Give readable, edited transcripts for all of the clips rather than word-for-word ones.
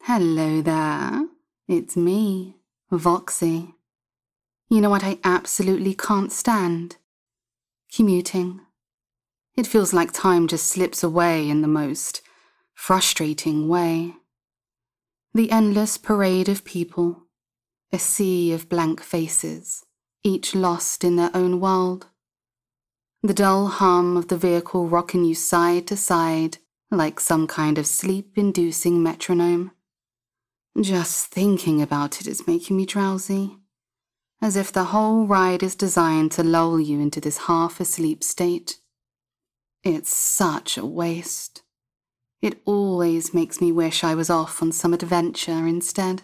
Hello there. It's me, Voxy. You know what I absolutely can't stand? Commuting. It feels like time just slips away in the most frustrating way. The endless parade of people, a sea of blank faces, each lost in their own world. The dull hum of the vehicle rocking you side to side like some kind of sleep-inducing metronome. Just thinking about it is making me drowsy, as if the whole ride is designed to lull you into this half-asleep state. It's such a waste. It always makes me wish I was off on some adventure instead.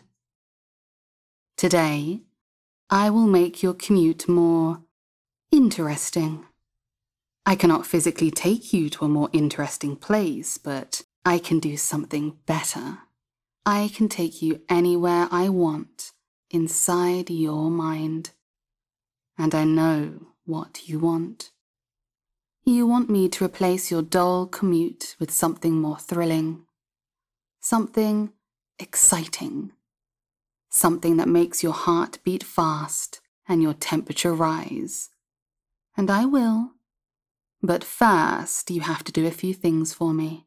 Today, I will make your commute more interesting. I cannot physically take you to a more interesting place, but I can do something better. I can take you anywhere I want, inside your mind. And I know what you want. You want me to replace your dull commute with something more thrilling. Something exciting. Something that makes your heart beat fast and your temperature rise. And I will. But first, you have to do a few things for me.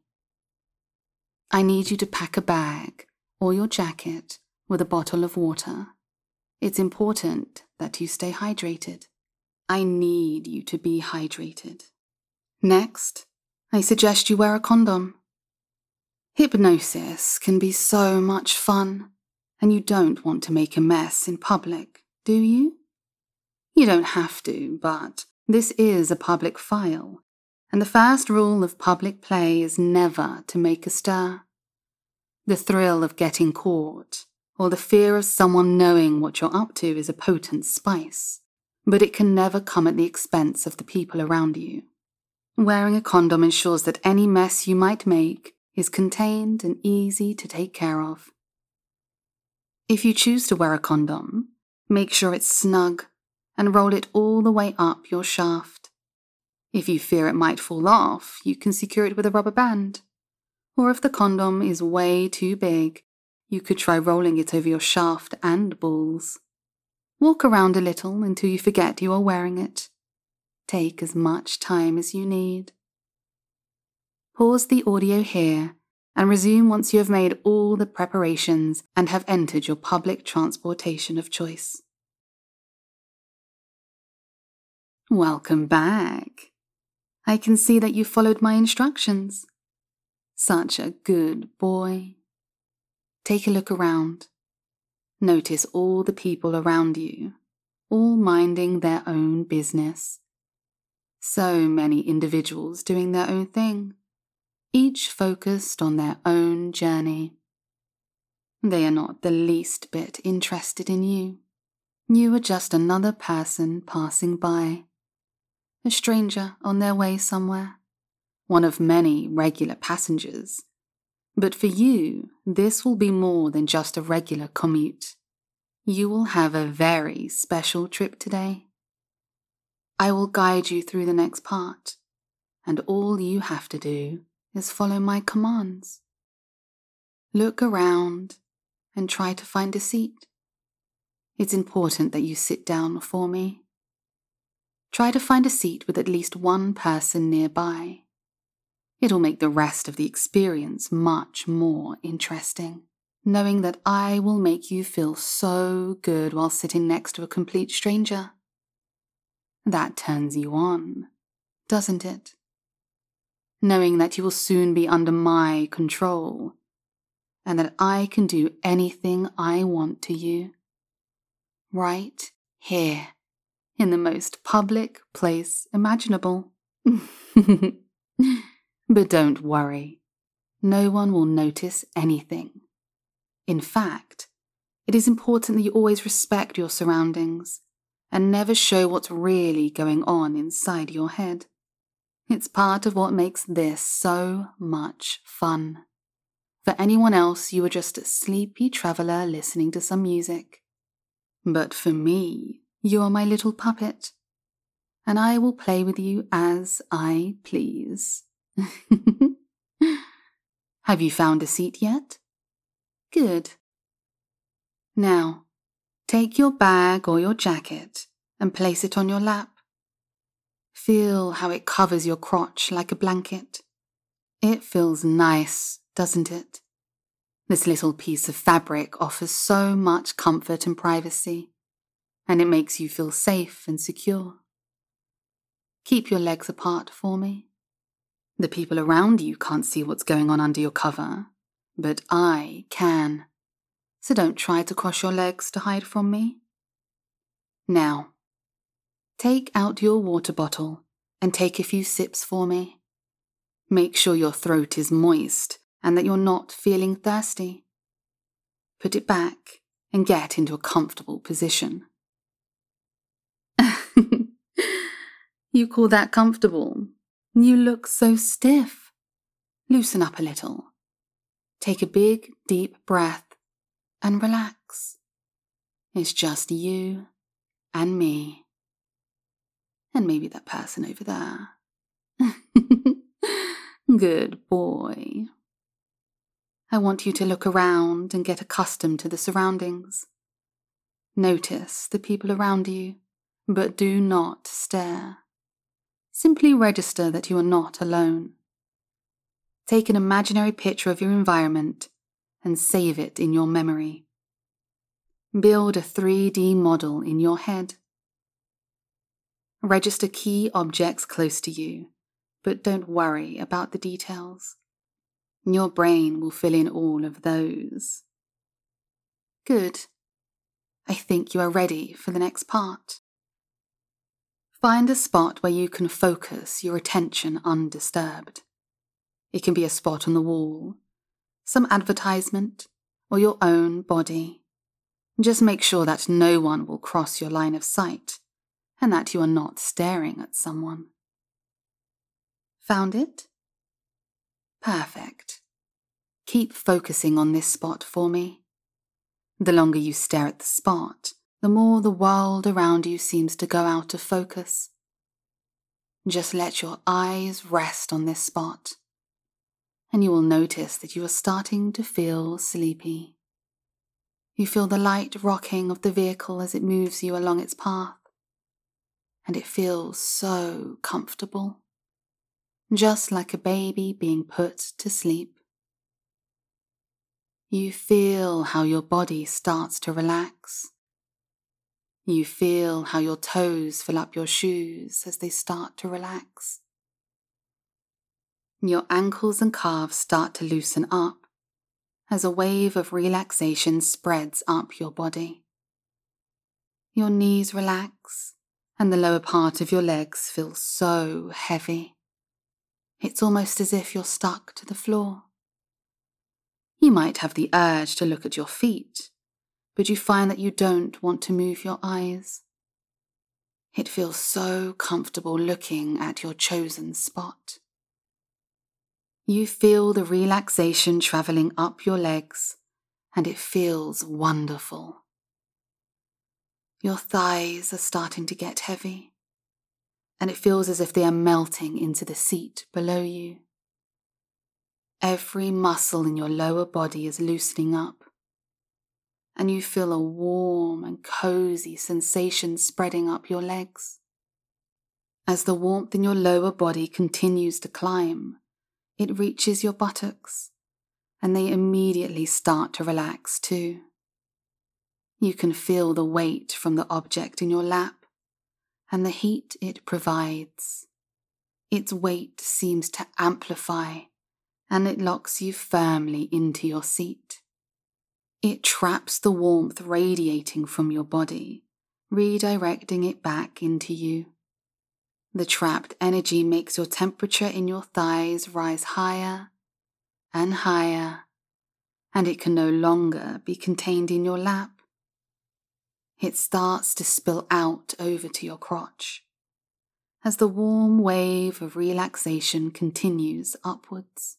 I need you to pack a bag or your jacket with a bottle of water. It's important that you stay hydrated. I need you to be hydrated. Next, I suggest you wear a condom. Hypnosis can be so much fun, and you don't want to make a mess in public, do you? You don't have to, but this is a public file, and the first rule of public play is never to make a stir. The thrill of getting caught, or the fear of someone knowing what you're up to is a potent spice, but it can never come at the expense of the people around you. Wearing a condom ensures that any mess you might make is contained and easy to take care of. If you choose to wear a condom, make sure it's snug and roll it all the way up your shaft. If you fear it might fall off, you can secure it with a rubber band. Or if the condom is way too big, you could try rolling it over your shaft and balls. Walk around a little until you forget you are wearing it. Take as much time as you need. Pause the audio here and resume once you have made all the preparations and have entered your public transportation of choice. Welcome back. I can see that you followed my instructions. Such a good boy. Take a look around. Notice all the people around you, all minding their own business. So many individuals doing their own thing, each focused on their own journey. They are not the least bit interested in you. You are just another person passing by. A stranger on their way somewhere. One of many regular passengers. But for you, this will be more than just a regular commute. You will have a very special trip today. I will guide you through the next part, and all you have to do is follow my commands. Look around and try to find a seat. It's important that you sit down for me. Try to find a seat with at least one person nearby. It'll make the rest of the experience much more interesting, knowing that I will make you feel so good while sitting next to a complete stranger. That turns you on, doesn't it? Knowing that you will soon be under my control, and that I can do anything I want to you. Right here, in the most public place imaginable. But don't worry, no one will notice anything. In fact, it is important that you always respect your surroundings and never show what's really going on inside your head. It's part of what makes this so much fun. For anyone else, you are just a sleepy traveler listening to some music. But for me, you are my little puppet, and I will play with you as I please. Have you found a seat yet? Good. Now, take your bag or your jacket and place it on your lap. Feel how it covers your crotch like a blanket. It feels nice, doesn't it? This little piece of fabric offers so much comfort and privacy, and it makes you feel safe and secure. Keep your legs apart for me. The people around you can't see what's going on under your cover, but I can. So don't try to cross your legs to hide from me. Now, take out your water bottle and take a few sips for me. Make sure your throat is moist and that you're not feeling thirsty. Put it back and get into a comfortable position. You call that comfortable? You look so stiff. Loosen up a little. Take a big, deep breath and relax. It's just you and me. And maybe that person over there. Good boy. I want you to look around and get accustomed to the surroundings. Notice the people around you, but do not stare. Simply register that you are not alone. Take an imaginary picture of your environment and save it in your memory. Build a 3D model in your head. Register key objects close to you, but don't worry about the details. Your brain will fill in all of those. Good. I think you are ready for the next part. Find a spot where you can focus your attention undisturbed. It can be a spot on the wall, some advertisement, or your own body. Just make sure that no one will cross your line of sight and that you are not staring at someone. Found it? Perfect. Keep focusing on this spot for me. The longer you stare at the spot, the more the world around you seems to go out of focus. Just let your eyes rest on this spot, and you will notice that you are starting to feel sleepy. You feel the light rocking of the vehicle as it moves you along its path, and it feels so comfortable, just like a baby being put to sleep. You feel how your body starts to relax. You feel how your toes fill up your shoes as they start to relax. Your ankles and calves start to loosen up as a wave of relaxation spreads up your body. Your knees relax and the lower part of your legs feels so heavy. It's almost as if you're stuck to the floor. You might have the urge to look at your feet, but you find that you don't want to move your eyes. It feels so comfortable looking at your chosen spot. You feel the relaxation traveling up your legs, and it feels wonderful. Your thighs are starting to get heavy, and it feels as if they are melting into the seat below you. Every muscle in your lower body is loosening up, and you feel a warm and cozy sensation spreading up your legs. As the warmth in your lower body continues to climb, it reaches your buttocks, and they immediately start to relax too. You can feel the weight from the object in your lap and the heat it provides. Its weight seems to amplify, and it locks you firmly into your seat. It traps the warmth radiating from your body, redirecting it back into you. The trapped energy makes your temperature in your thighs rise higher and higher, and it can no longer be contained in your lap. It starts to spill out over to your crotch as the warm wave of relaxation continues upwards.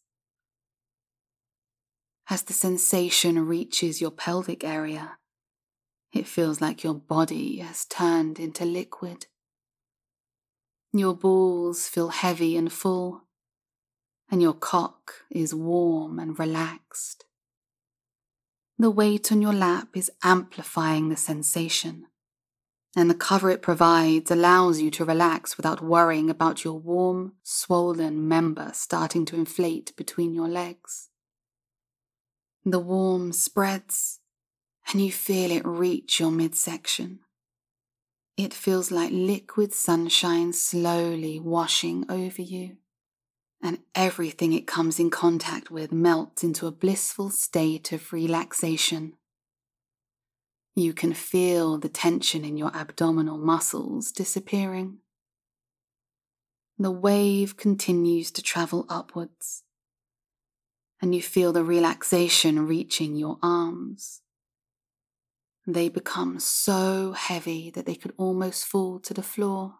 As the sensation reaches your pelvic area, it feels like your body has turned into liquid. Your balls feel heavy and full, and your cock is warm and relaxed. The weight on your lap is amplifying the sensation, and the cover it provides allows you to relax without worrying about your warm, swollen member starting to inflate between your legs. The warmth spreads, and you feel it reach your midsection. It feels like liquid sunshine slowly washing over you, and everything it comes in contact with melts into a blissful state of relaxation. You can feel the tension in your abdominal muscles disappearing. The wave continues to travel upwards, and you feel the relaxation reaching your arms. They become so heavy that they could almost fall to the floor.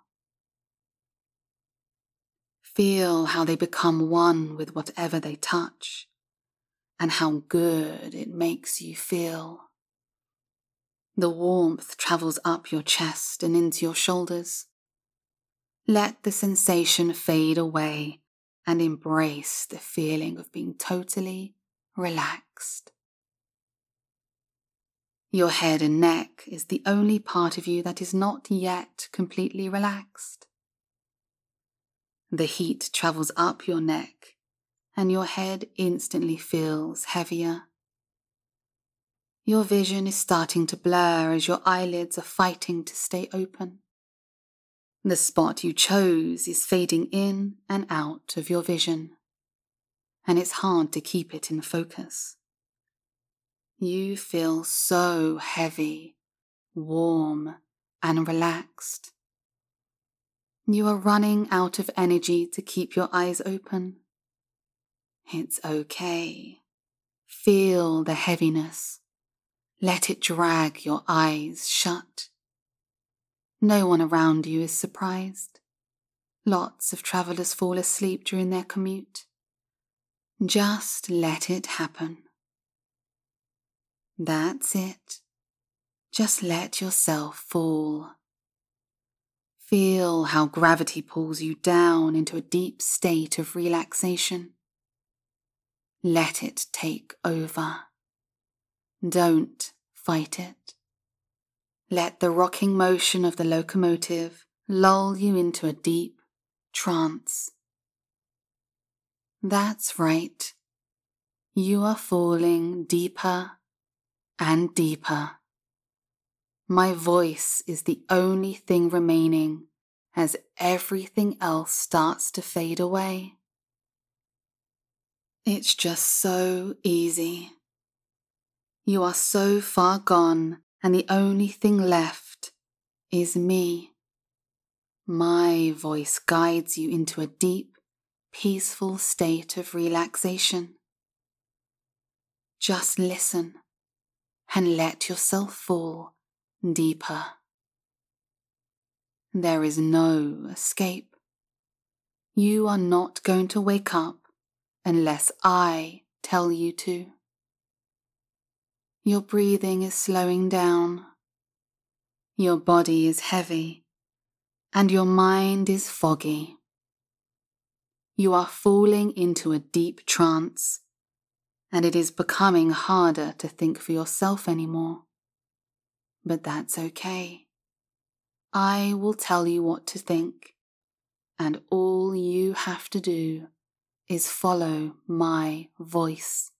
Feel how they become one with whatever they touch, and how good it makes you feel. The warmth travels up your chest and into your shoulders. Let the sensation fade away and embrace the feeling of being totally relaxed. Your head and neck is the only part of you that is not yet completely relaxed. The heat travels up your neck, and your head instantly feels heavier. Your vision is starting to blur as your eyelids are fighting to stay open. The spot you chose is fading in and out of your vision, and it's hard to keep it in focus. You feel so heavy, warm, and relaxed. You are running out of energy to keep your eyes open. It's okay. Feel the heaviness. Let it drag your eyes shut. No one around you is surprised. Lots of travelers fall asleep during their commute. Just let it happen. That's it. Just let yourself fall. Feel how gravity pulls you down into a deep state of relaxation. Let it take over. Don't fight it. Let the rocking motion of the locomotive lull you into a deep trance. That's right. You are falling deeper and deeper. My voice is the only thing remaining as everything else starts to fade away. It's just so easy. You are so far gone, and the only thing left is me. My voice guides you into a deep, peaceful state of relaxation. Just listen and let yourself fall deeper. There is no escape. You are not going to wake up unless I tell you to. Your breathing is slowing down. Your body is heavy, and your mind is foggy. You are falling into a deep trance, and it is becoming harder to think for yourself anymore. But that's okay. I will tell you what to think, and all you have to do is follow my voice.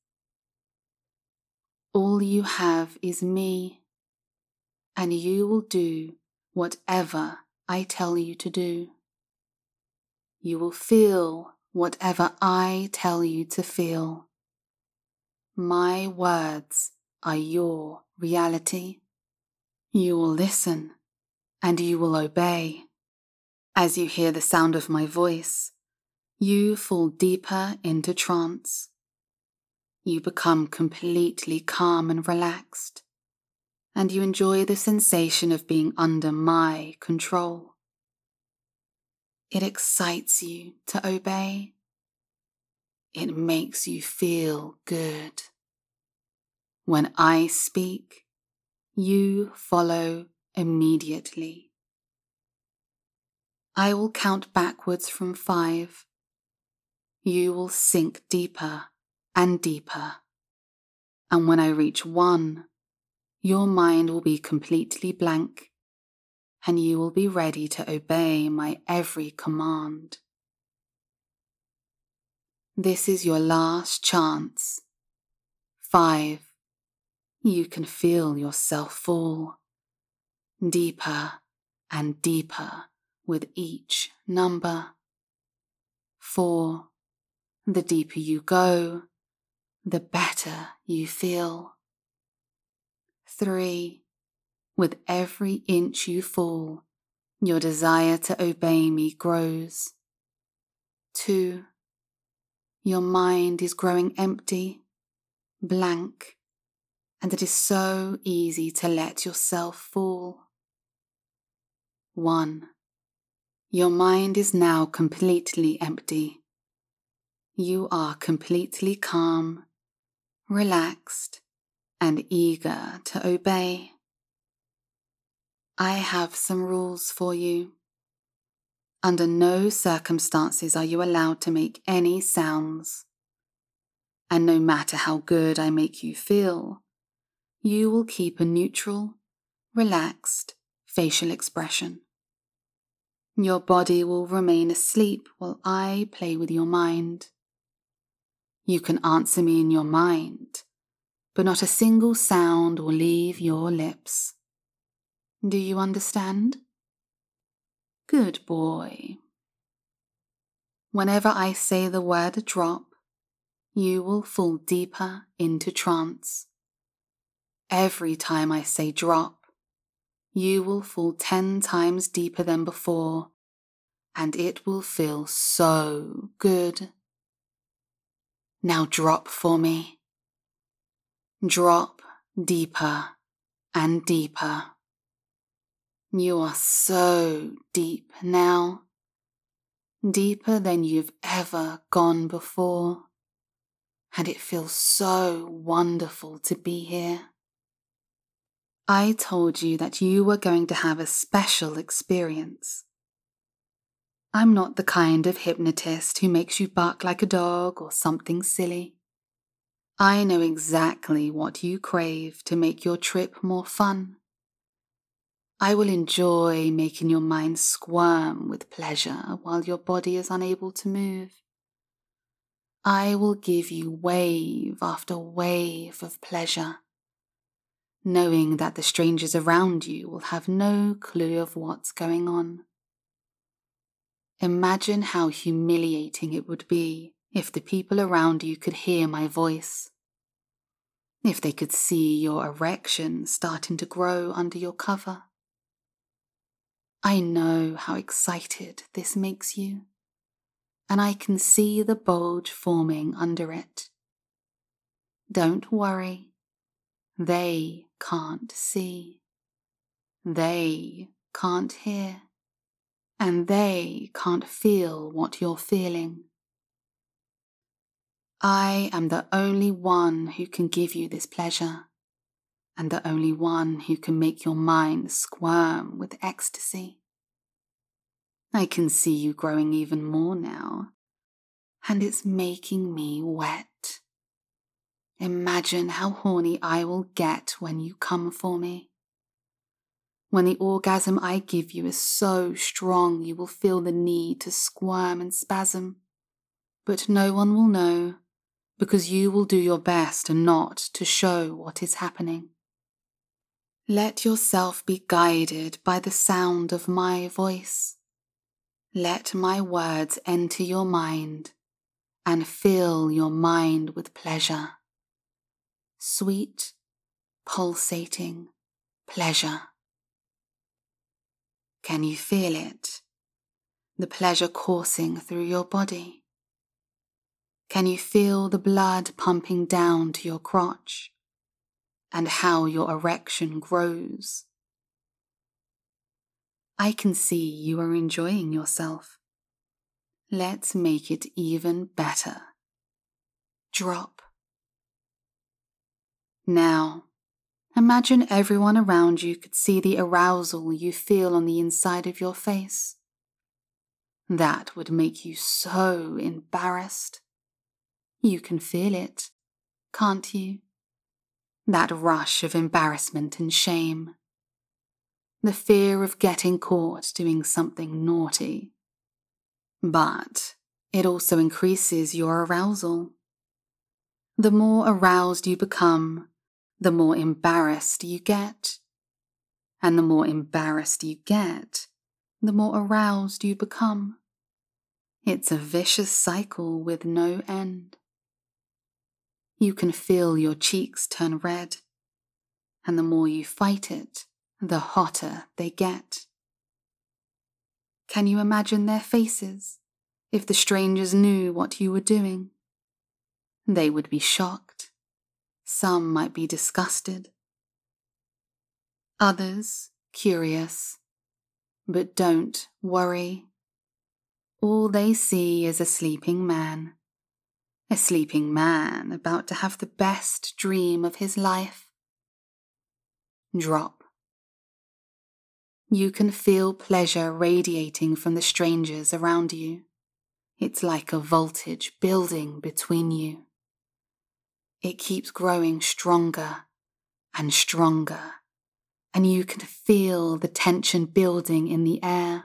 All you have is me, and you will do whatever I tell you to do. You will feel whatever I tell you to feel. My words are your reality. You will listen, and you will obey. As you hear the sound of my voice, you fall deeper into trance. You become completely calm and relaxed, and you enjoy the sensation of being under my control. It excites you to obey. It makes you feel good. When I speak, you follow immediately. I will count backwards from 5. You will sink deeper and deeper, And when I reach 1, your mind will be completely blank, and you will be ready to obey my every command. This is your last chance. 5. You can feel yourself fall deeper and deeper with each number. 4. The deeper you go, the better you feel. 3. With every inch you fall, your desire to obey me grows. 2. Your mind is growing empty, blank, and it is so easy to let yourself fall. 1. Your mind is now completely empty. You are completely calm, relaxed, and eager to obey. I have some rules for you. Under no circumstances are you allowed to make any sounds. And no matter how good I make you feel, you will keep a neutral, relaxed facial expression. Your body will remain asleep while I play with your mind. You can answer me in your mind, but not a single sound will leave your lips. Do you understand? Good boy. Whenever I say the word drop, you will fall deeper into trance. Every time I say drop, you will fall 10 times deeper than before, and it will feel so good. Now drop for me. Drop deeper and deeper. You are so deep now, deeper than you've ever gone before, and it feels so wonderful to be here. I told you that you were going to have a special experience. I'm not the kind of hypnotist who makes you bark like a dog or something silly. I know exactly what you crave to make your trip more fun. I will enjoy making your mind squirm with pleasure while your body is unable to move. I will give you wave after wave of pleasure, knowing that the strangers around you will have no clue of what's going on. Imagine how humiliating it would be if the people around you could hear my voice, if they could see your erection starting to grow under your cover. I know how excited this makes you, and I can see the bulge forming under it. Don't worry, they can't see, they can't hear, and they can't feel what you're feeling. I am the only one who can give you this pleasure, and the only one who can make your mind squirm with ecstasy. I can see you growing even more now, and it's making me wet. Imagine how horny I will get when you come for me. When the orgasm I give you is so strong, you will feel the need to squirm and spasm, but no one will know, because you will do your best not to show what is happening. Let yourself be guided by the sound of my voice. Let my words enter your mind and fill your mind with pleasure. Sweet, pulsating pleasure. Can you feel it? The pleasure coursing through your body? Can you feel the blood pumping down to your crotch and how your erection grows? I can see you are enjoying yourself. Let's make it even better. Drop. Now, imagine everyone around you could see the arousal you feel on the inside of your face. That would make you so embarrassed. You can feel it, can't you? that rush of embarrassment and shame, the fear of getting caught doing something naughty. But it also increases your arousal. The more aroused you become, the more embarrassed you get. And the more embarrassed you get, the more aroused you become. It's a vicious cycle with no end. You can feel your cheeks turn red, and the more you fight it, the hotter they get. Can you imagine their faces if the strangers knew what you were doing? They would be shocked. Some might be disgusted. Others curious. But don't worry. All they see is a sleeping man about to have the best dream of his life. Drop. You can feel pleasure radiating from the strangers around you. It's like a voltage building between you. It keeps growing stronger and stronger, and you can feel the tension building in the air.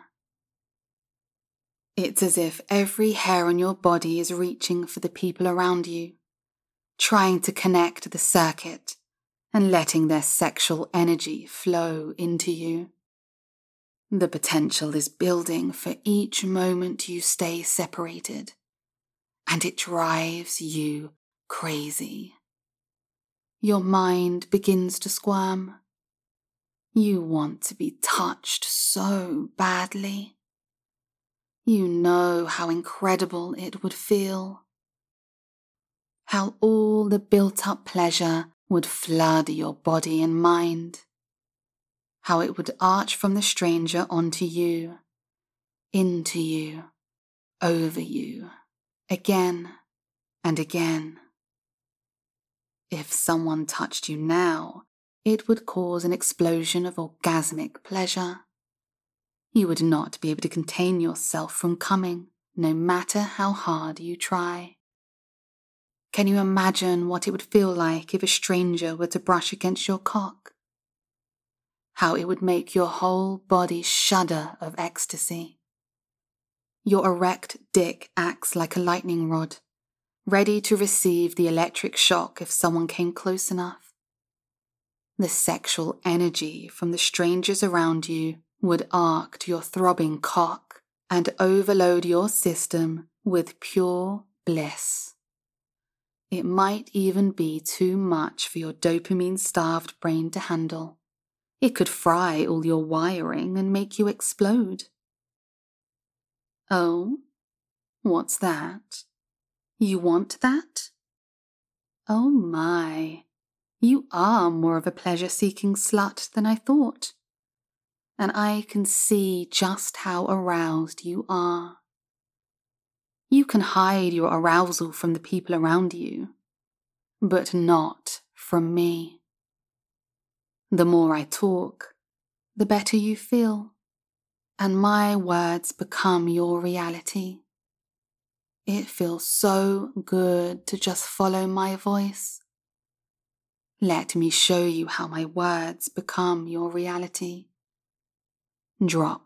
It's as if every hair on your body is reaching for the people around you, trying to connect the circuit and letting their sexual energy flow into you. The potential is building for each moment you stay separated, and it drives you crazy. Your mind begins to squirm. You want to be touched so badly. You know how incredible it would feel. How all the built-up pleasure would flood your body and mind. How it would arch from the stranger onto you, into you, over you, again and again. If someone touched you now, it would cause an explosion of orgasmic pleasure. You would not be able to contain yourself from coming, no matter how hard you try. Can you imagine what it would feel like if a stranger were to brush against your cock? How it would make your whole body shudder of ecstasy. Your erect dick acts like a lightning rod, ready to receive the electric shock if someone came close enough. The sexual energy from the strangers around you would arc to your throbbing cock and overload your system with pure bliss. It might even be too much for your dopamine-starved brain to handle. It could fry all your wiring and make you explode. Oh, what's that? You want that? Oh my, you are more of a pleasure-seeking slut than I thought. And I can see just how aroused you are. You can hide your arousal from the people around you, but not from me. The more I talk, the better you feel, and my words become your reality. It feels so good to just follow my voice. Let me show you how my words become your reality. Drop.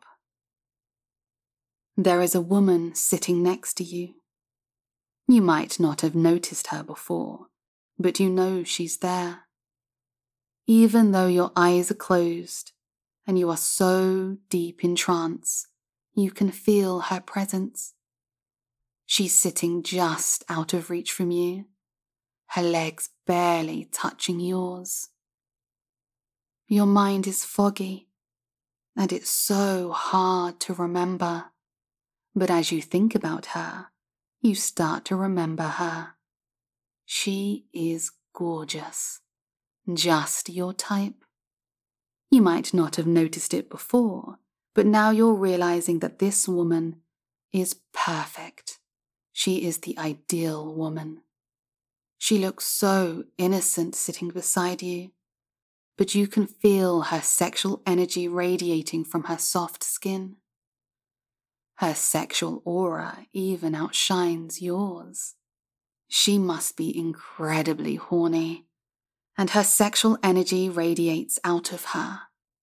There is a woman sitting next to you. You might not have noticed her before, but you know she's there. Even though your eyes are closed and you are so deep in trance, you can feel her presence. She's sitting just out of reach from you, her legs barely touching yours. Your mind is foggy, and it's so hard to remember. But as you think about her, you start to remember her. She is gorgeous, just your type. You might not have noticed it before, but now you're realizing that this woman is perfect. She is the ideal woman. She looks so innocent sitting beside you, but you can feel her sexual energy radiating from her soft skin. Her sexual aura even outshines yours. She must be incredibly horny, and her sexual energy radiates out of her.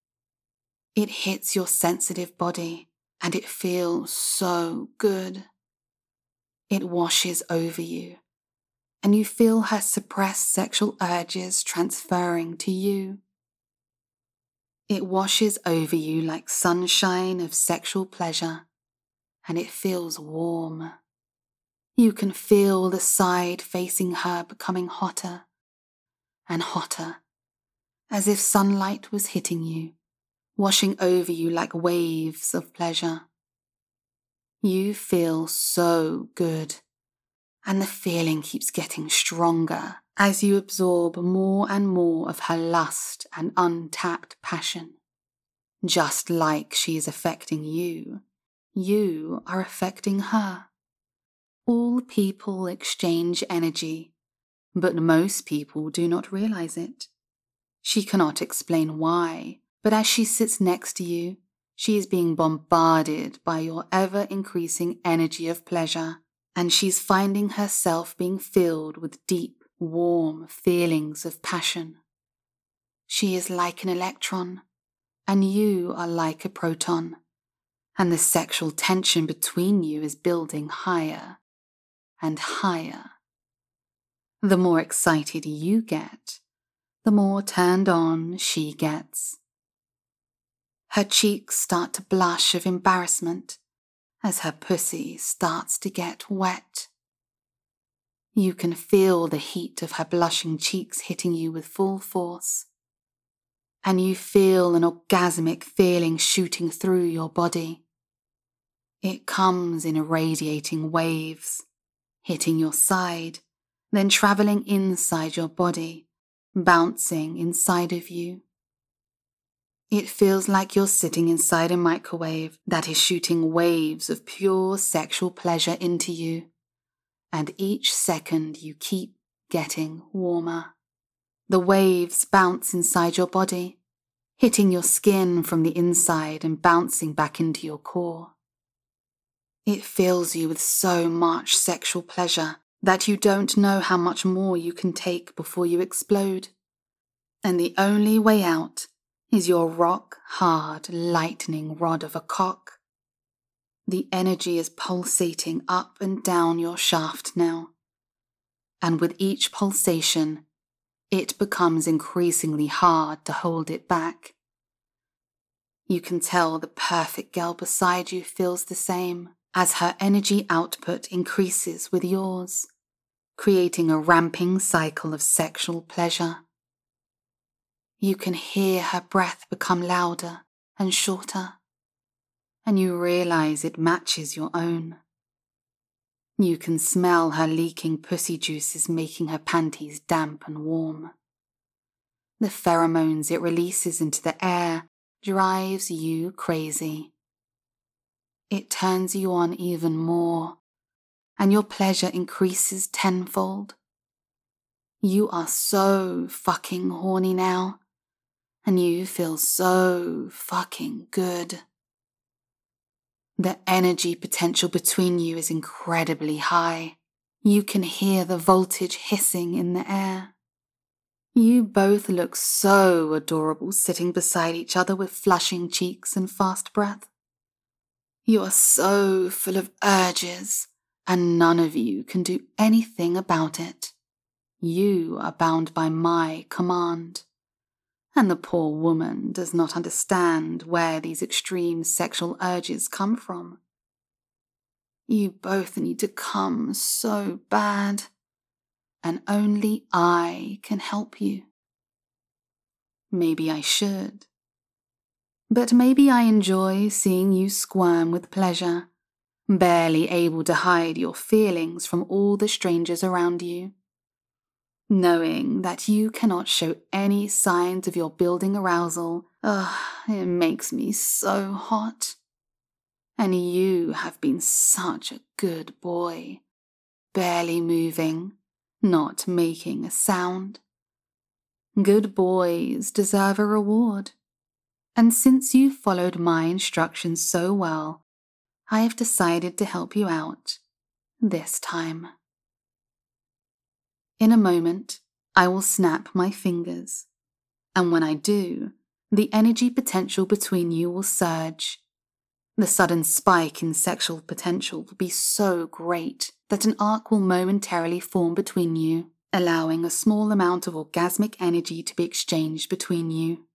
It hits your sensitive body, and it feels so good. It washes over you, and you feel her suppressed sexual urges transferring to you. It washes over you like sunshine of sexual pleasure, and it feels warm. You can feel the side facing her becoming hotter and hotter, as if sunlight was hitting you, washing over you like waves of pleasure. You feel so good, and the feeling keeps getting stronger as you absorb more and more of her lust and untapped passion. Just like she is affecting you, you are affecting her. All people exchange energy, but most people do not realize it. She cannot explain why, but as she sits next to you, she is being bombarded by your ever-increasing energy of pleasure, and she's finding herself being filled with deep, warm feelings of passion. She is like an electron, and you are like a proton, and the sexual tension between you is building higher and higher. The more excited you get, the more turned on she gets. Her cheeks start to blush of embarrassment as her pussy starts to get wet. You can feel the heat of her blushing cheeks hitting you with full force, and you feel an orgasmic feeling shooting through your body. It comes in irradiating waves, hitting your side, then traveling inside your body, bouncing inside of you. It feels like you're sitting inside a microwave that is shooting waves of pure sexual pleasure into you, and each second you keep getting warmer. The waves bounce inside your body, hitting your skin from the inside and bouncing back into your core. It fills you with so much sexual pleasure that you don't know how much more you can take before you explode. And the only way out is your rock-hard lightning rod of a cock. The energy is pulsating up and down your shaft now, and with each pulsation, it becomes increasingly hard to hold it back. You can tell the perfect girl beside you feels the same as her energy output increases with yours, creating a ramping cycle of sexual pleasure. You can hear her breath become louder and shorter, and you realize it matches your own. You can smell her leaking pussy juices making her panties damp and warm. The pheromones it releases into the air drives you crazy. It turns you on even more, and your pleasure increases tenfold. You are so fucking horny now, and you feel so fucking good. The energy potential between you is incredibly high. You can hear the voltage hissing in the air. You both look so adorable sitting beside each other with flushing cheeks and fast breath. You are so full of urges, and none of you can do anything about it. You are bound by my command, and the poor woman does not understand where these extreme sexual urges come from. You both need to come so bad, and only I can help you. Maybe I should. But maybe I enjoy seeing you squirm with pleasure, barely able to hide your feelings from all the strangers around you. Knowing that you cannot show any signs of your building arousal, it makes me so hot. And you have been such a good boy, barely moving, not making a sound. Good boys deserve a reward. And since you followed my instructions so well, I have decided to help you out this time. In a moment, I will snap my fingers, and when I do, the energy potential between you will surge. The sudden spike in sexual potential will be so great that an arc will momentarily form between you, allowing a small amount of orgasmic energy to be exchanged between you.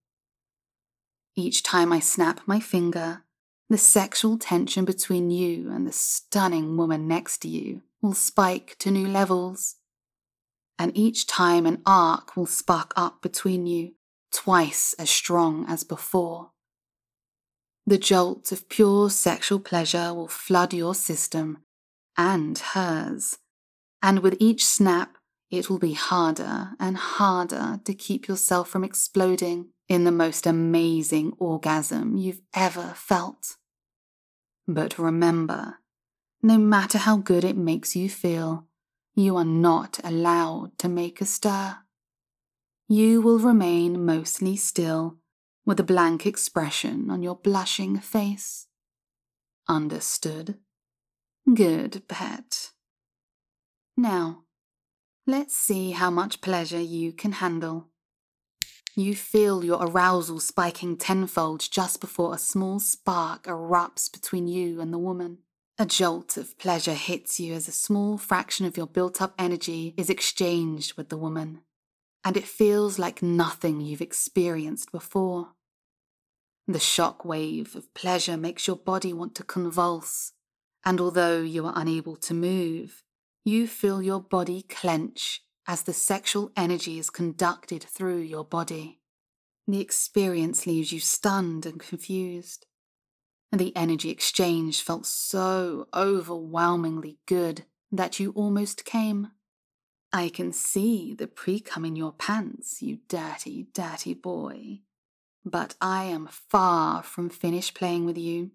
Each time I snap my finger, the sexual tension between you and the stunning woman next to you will spike to new levels. And each time an arc will spark up between you, twice as strong as before. The jolt of pure sexual pleasure will flood your system and hers, and with each snap, it will be harder and harder to keep yourself from exploding in the most amazing orgasm you've ever felt. But remember, no matter how good it makes you feel, you are not allowed to make a stir. You will remain mostly still, with a blank expression on your blushing face. Understood? Good, pet. Now, let's see how much pleasure you can handle. You feel your arousal spiking tenfold just before a small spark erupts between you and the woman. A jolt of pleasure hits you as a small fraction of your built-up energy is exchanged with the woman, and it feels like nothing you've experienced before. The shock wave of pleasure makes your body want to convulse, and although you are unable to move, you feel your body clench as the sexual energy is conducted through your body. The experience leaves you stunned and confused. The energy exchange felt so overwhelmingly good that you almost came. I can see the pre-cum in your pants, you dirty, dirty boy. But I am far from finished playing with you.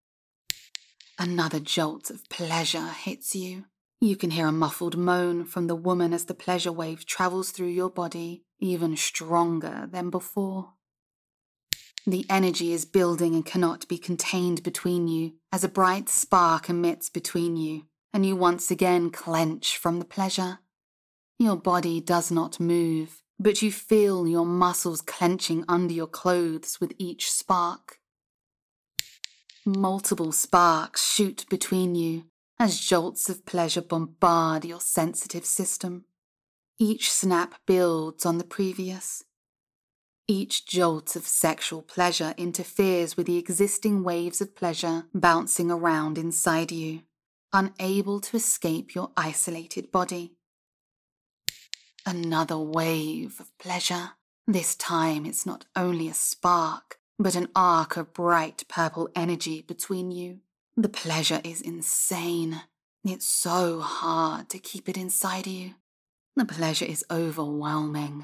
Another jolt of pleasure hits you. You can hear a muffled moan from the woman as the pleasure wave travels through your body, even stronger than before. The energy is building and cannot be contained between you as a bright spark emits between you, and you once again clench from the pleasure. Your body does not move, but you feel your muscles clenching under your clothes with each spark. Multiple sparks shoot between you as jolts of pleasure bombard your sensitive system. Each snap builds on the previous. Each jolt of sexual pleasure interferes with the existing waves of pleasure bouncing around inside you, unable to escape your isolated body. Another wave of pleasure. This time it's not only a spark, but an arc of bright purple energy between you. The pleasure is insane. It's so hard to keep it inside you. The pleasure is overwhelming.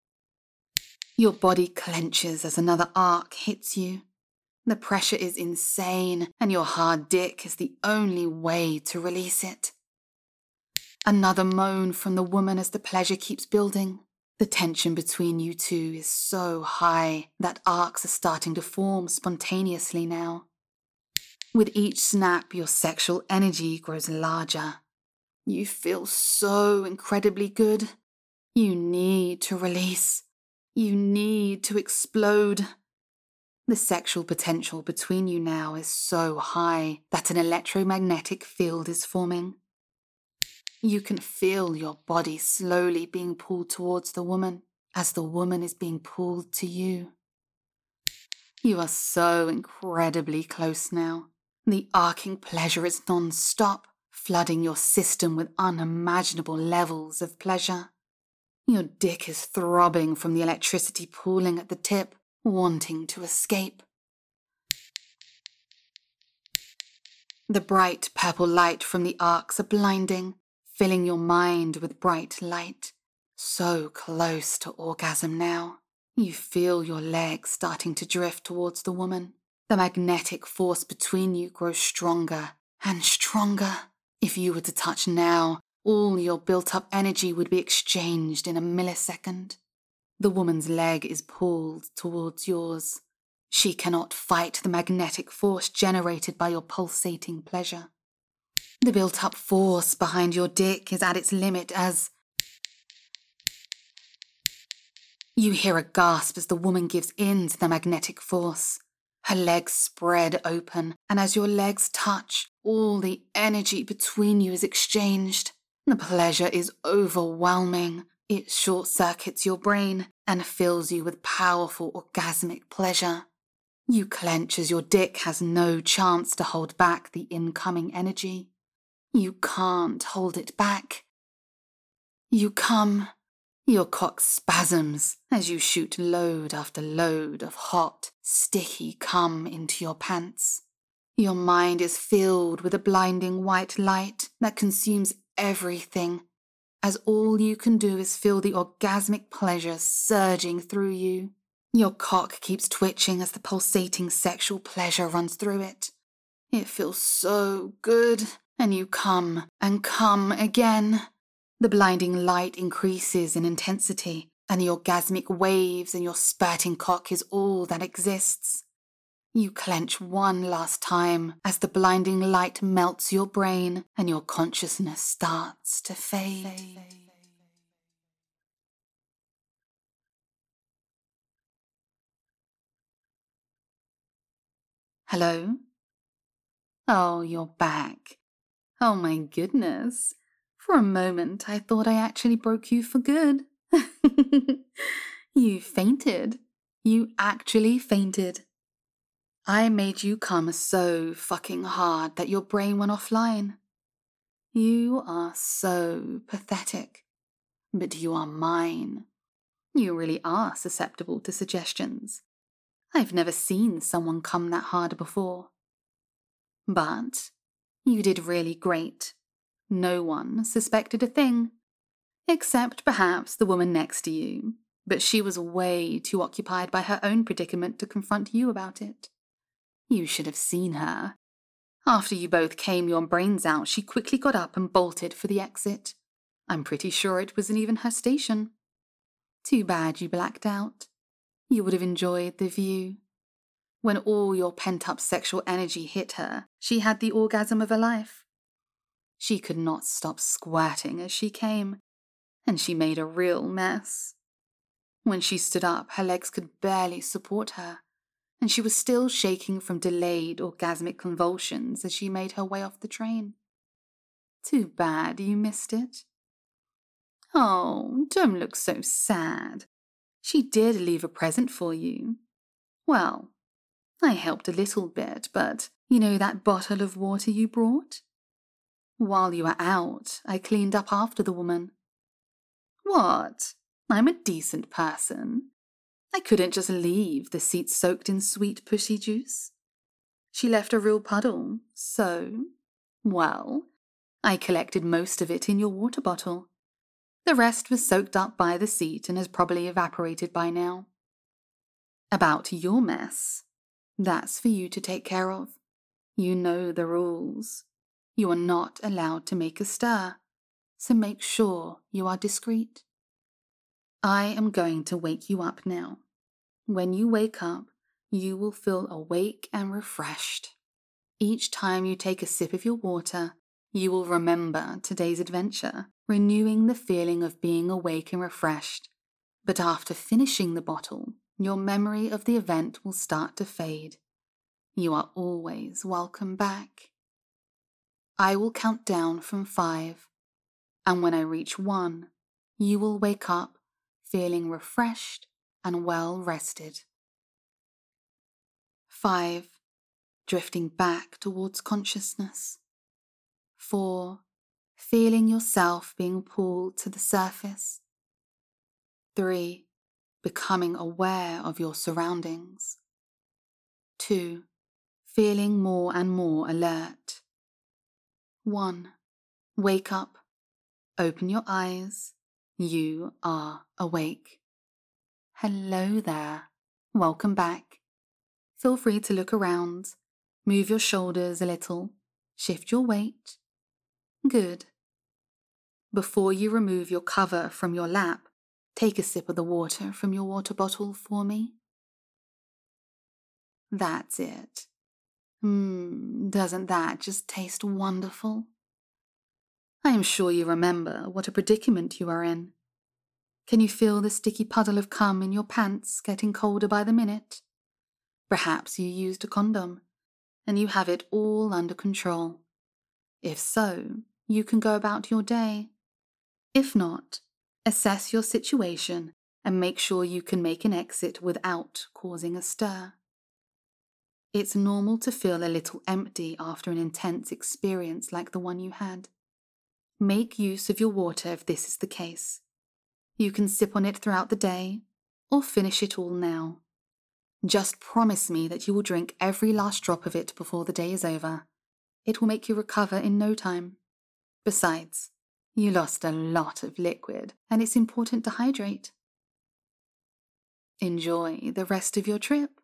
Your body clenches as another arc hits you. The pressure is insane, and your hard dick is the only way to release it. Another moan from the woman as the pleasure keeps building. The tension between you two is so high that arcs are starting to form spontaneously now. With each snap, your sexual energy grows larger. You feel so incredibly good. You need to release. You need to explode. The sexual potential between you now is so high that an electromagnetic field is forming. You can feel your body slowly being pulled towards the woman as the woman is being pulled to you. You are so incredibly close now. The arcing pleasure is non-stop, flooding your system with unimaginable levels of pleasure. Your dick is throbbing from the electricity pooling at the tip, wanting to escape. The bright purple light from the arcs are blinding, filling your mind with bright light. So close to orgasm now. You feel your legs starting to drift towards the woman. The magnetic force between you grows stronger and stronger. If you were to touch now, all your built-up energy would be exchanged in a millisecond. The woman's leg is pulled towards yours. She cannot fight the magnetic force generated by your pulsating pleasure. The built-up force behind your dick is at its limit as You hear a gasp as the woman gives in to the magnetic force. Her legs spread open, and as your legs touch, all the energy between you is exchanged. The pleasure is overwhelming. It short-circuits your brain and fills you with powerful orgasmic pleasure. You clench as your dick has no chance to hold back the incoming energy. You can't hold it back. You come. Your cock spasms as you shoot load after load of hot, sticky cum into your pants. Your mind is filled with a blinding white light that consumes everything, as all you can do is feel the orgasmic pleasure surging through you. Your cock keeps twitching as the pulsating sexual pleasure runs through it. It feels so good, and you come and come again. The blinding light increases in intensity, and the orgasmic waves in your spurting cock is all that exists. You clench one last time as the blinding light melts your brain and your consciousness starts to fade. Hello? Oh, you're back. Oh my goodness. For a moment, I thought I actually broke you for good. You fainted. You actually fainted. I made you come so fucking hard that your brain went offline. You are so pathetic. But you are mine. You really are susceptible to suggestions. I've never seen someone come that hard before. But you did really great. No one suspected a thing. Except perhaps the woman next to you. But she was way too occupied by her own predicament to confront you about it. You should have seen her. After you both came your brains out, she quickly got up and bolted for the exit. I'm pretty sure it wasn't even her station. Too bad you blacked out. You would have enjoyed the view. When all your pent-up sexual energy hit her, she had the orgasm of her life. She could not stop squirting as she came, and she made a real mess. When she stood up, her legs could barely support her, and she was still shaking from delayed orgasmic convulsions as she made her way off the train. Too bad you missed it. Oh, don't look so sad. She did leave a present for you. Well, I helped a little bit, but you know that bottle of water you brought? While you were out, I cleaned up after the woman. What? I'm a decent person. I couldn't just leave the seat soaked in sweet pussy juice. She left a real puddle, so, well, I collected most of it in your water bottle. The rest was soaked up by the seat and has probably evaporated by now. About your mess, that's for you to take care of. You know the rules. You are not allowed to make a stir, so make sure you are discreet. I am going to wake you up now. When you wake up, you will feel awake and refreshed. Each time you take a sip of your water, you will remember today's adventure, renewing the feeling of being awake and refreshed. But after finishing the bottle, your memory of the event will start to fade. You are always welcome back. I will count down from 5, and when I reach 1, you will wake up feeling refreshed and well rested. 5. Drifting back towards consciousness. 4. Feeling yourself being pulled to the surface. 3. Becoming aware of your surroundings. 2. Feeling more and more alert. 1. Wake up. Open your eyes. You are awake. Hello there. Welcome back. Feel free to look around. Move your shoulders a little. Shift your weight. Good. Before you remove your cover from your lap, take a sip of the water from your water bottle for me. That's it. Doesn't that just taste wonderful? I am sure you remember what a predicament you are in. Can you feel the sticky puddle of cum in your pants getting colder by the minute? Perhaps you used a condom, and you have it all under control. If so, you can go about your day. If not, assess your situation and make sure you can make an exit without causing a stir. It's normal to feel a little empty after an intense experience like the one you had. Make use of your water if this is the case. You can sip on it throughout the day, or finish it all now. Just promise me that you will drink every last drop of it before the day is over. It will make you recover in no time. Besides, you lost a lot of liquid, and it's important to hydrate. Enjoy the rest of your trip.